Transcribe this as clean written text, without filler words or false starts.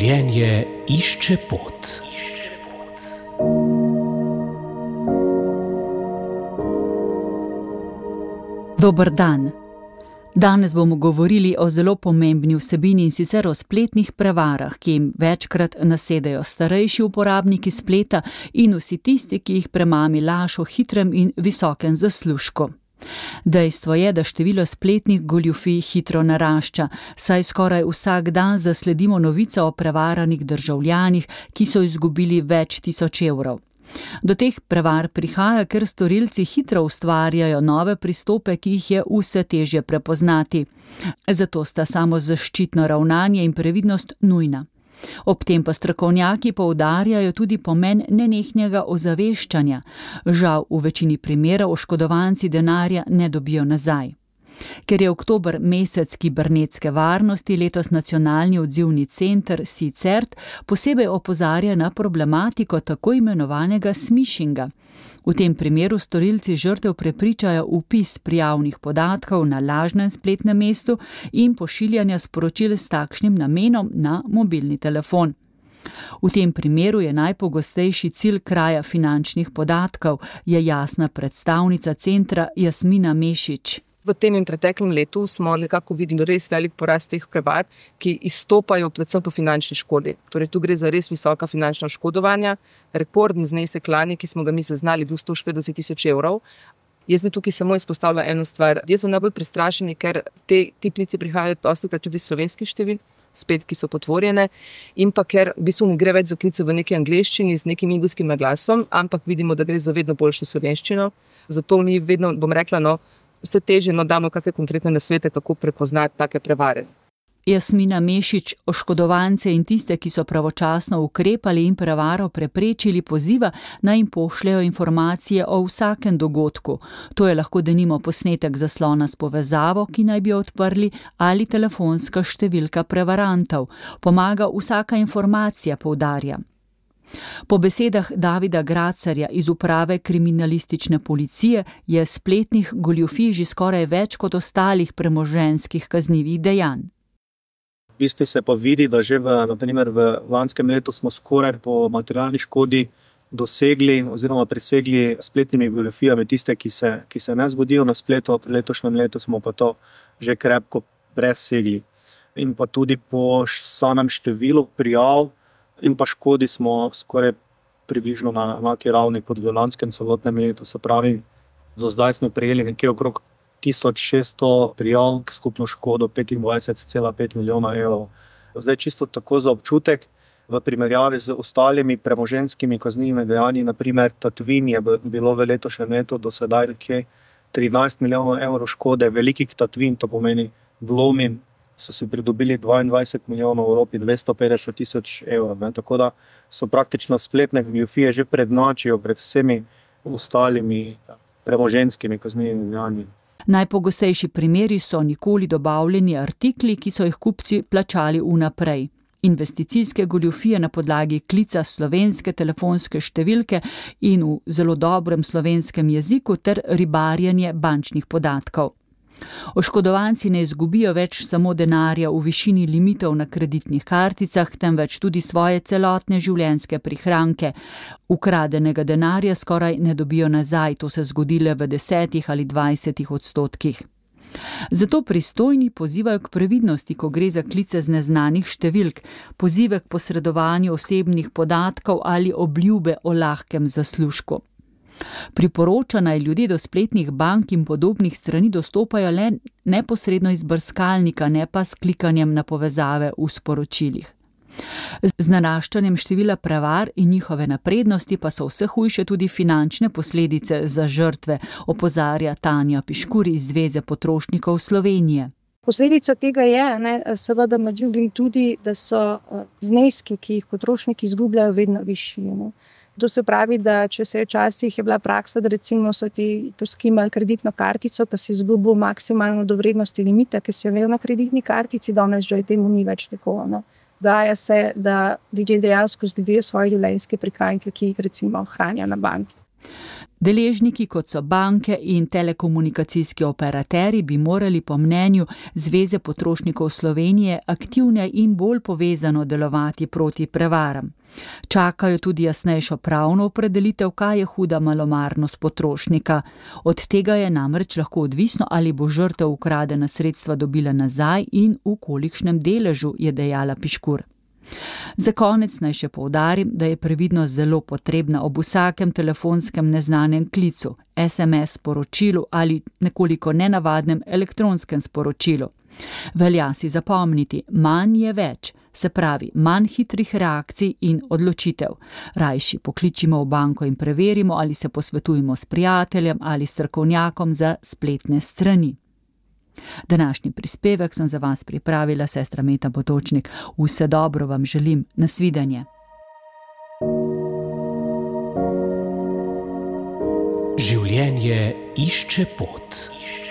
Življenje išče pot. Dober dan. Danes bomo govorili o zelo pomembni vsebini, in sicer o spletnih prevarah, ki jim večkrat nasedajo starejši uporabniki spleta in vsi tisti, ki jih premami laž o hitrem in visokem zaslužku. Dejstvo je, da število spletnih goljufij hitro narašča, saj skoraj vsak dan zasledimo novico o prevaranih državljanih, ki so izgubili več tisoč evrov. Do teh prevar prihaja, ker storilci hitro ustvarjajo nove pristope, ki jih je vse težje prepoznati. Zato sta samozaščitno ravnanje in previdnost nujna. Ob tem pa strokovnjaki poudarjajo tudi pomen nenehnega ozaveščanja. Žal v večini primerov oškodovanci denarja ne dobijo nazaj. Ker je oktober mesec kibernetske varnosti, letos nacionalni odzivni center CSIRT posebej opozarja na problematiko tako imenovanega smishinga. V tem primeru storilci žrtev prepričajo vpis prijavnih podatkov na lažnem spletnem mestu in pošiljanja sporočil s takšnim namenom na mobilni telefon. V tem primeru je najpogostejši cilj kraja finančnih podatkov, je jasna predstavnica centra Jasmina Mešič. V tem in preteklem letu smo nekako videli res velik porast teh prevar, ki izstopajo predvsem po finančni škodi. Torej, tu gre za res visoka finančna oškodovanja. Rekordni znesek lani, ki smo ga mi zaznali, bil 140 tisoč evrov. Jaz bi tukaj samo izpostavila eno stvar. Ljudje so najbolj prestrašeni, ker ti klici prihajajo dostikrat tudi slovenskih števil, spet, ki so potvorjene, in pa ker v bistvu ne gre več za klice v neki angleščini z nekim indijskim naglasom, ampak vidimo, da gre za vedno boljšo slovenščino. Zato mi vedno, bom rekla, vse težje damo kakšne konkretne nasvete, kako prepoznati take prevare. Jasmina Mešič oškodovance in tiste, ki so pravočasno ukrepali in prevaro preprečili, poziva, naj jim pošljejo informacije o vsakem dogodku. To je lahko denimo posnetek zaslona s povezavo, ki naj bi jo odprli, ali telefonska številka prevarantov. Pomaga vsaka informacija, poudarja. Po besedah Davida Gracarja iz uprave kriminalistične policije je spletnih goljufij že skoraj več kot ostalih premoženjskih kaznivih dejanj. V bistvu se pa vidi, da že v lanskem letu smo skoraj po materialni škodi dosegli oziroma presegli spletnimi goljufijami tiste, ki se ne zgodijo na spletu. Pri letošnjem letu smo pa to že krepko presegli. In pa tudi po samem številu prijav in pa škodi smo skoraj približno na enaki ravni kot v lanskem celotnem letu. Se pravi, do zdaj smo prejeli nekje okrog 1600 prijav, skupno škodo 25,5 milijona evrov. Zdaj čisto tako za občutek, v primerjavi z ostalimi premoženjskimi kaznivimi dejanji, naprimer tatvin je bilo v letošnjem letu do sedaj nekje 13 milijonov evrov škode, velikih tatvin, to pomeni vlomi, so si pridobili 22 milijonov v Evropi, 250 tisoč evrov. Tako da so praktično spletne goljufije že prednjačijo pred vsemi ostalimi premoženjskimi kaznivimi dejanji. Najpogostejši primeri so nikoli dobavljeni artikli, ki so jih kupci plačali vnaprej. Investicijske goljufije na podlagi klica slovenske telefonske številke in v zelo dobrem slovenskem jeziku ter ribarjenje bančnih podatkov. Oškodovanci ne izgubijo več samo denarja v višini limitov na kreditnih karticah, temveč tudi svoje celotne življenjske prihranke. Ukradenega denarja skoraj ne dobijo nazaj, to se zgodi le v 10 ali 20%. Zato pristojni pozivajo k previdnosti, ko gre za klice z neznanih številk, pozive k posredovanju osebnih podatkov ali obljube o lahkem zaslužku. Priporoča naj ljudje do spletnih bank in podobnih strani dostopajo le neposredno iz brskalnika, ne pa s klikanjem na povezave v sporočilih. Z naraščanjem števila prevar in njihove naprednosti pa so vse hujše tudi finančne posledice za žrtve, opozarja Tanja Piškur iz Zveze potrošnikov Slovenije. Posledica tega je, seveda med drugim tudi, da so zneski, ki jih potrošniki izgubljajo, vedno višji. To se pravi, da če se včasih je bila praksa, da recimo so ti poskimali kreditno kartico, pa si izgubil maksimalno do vrednosti limita, ki si jo imel na kreditni kartici, danes že temu ni več tako. Daje se, da ljudje dejansko izgubijo svoje življenjske prihranke, ki jih recimo hranijo na banki. Deležniki, kot so banke in telekomunikacijski operaterji, bi morali po mnenju Zveze potrošnikov Slovenije aktivneje in bolj povezano delovati proti prevaram. Čakajo tudi jasnejšo pravno opredelitev, kaj je huda malomarnost potrošnika. Od tega je namreč lahko odvisno, ali bo žrtev ukradena sredstva dobila nazaj in v kolikšnem deležu, je dejala Piškur. Za konec naj še poudarim, da je previdnost zelo potrebna ob vsakem telefonskem neznanem klicu, SMS sporočilu ali nekoliko nenavadnem elektronskem sporočilu. Velja si zapomniti, manj je več, se pravi, manj hitrih reakcij in odločitev. Rajši pokličimo v banko in preverimo, ali se posvetujemo s prijateljem ali strokovnjakom za spletne strani. Današnji prispevek sem za vas pripravila sestra Meta Potočnik. Vse dobro vam želim, nasvidenje. Življenje išče pot.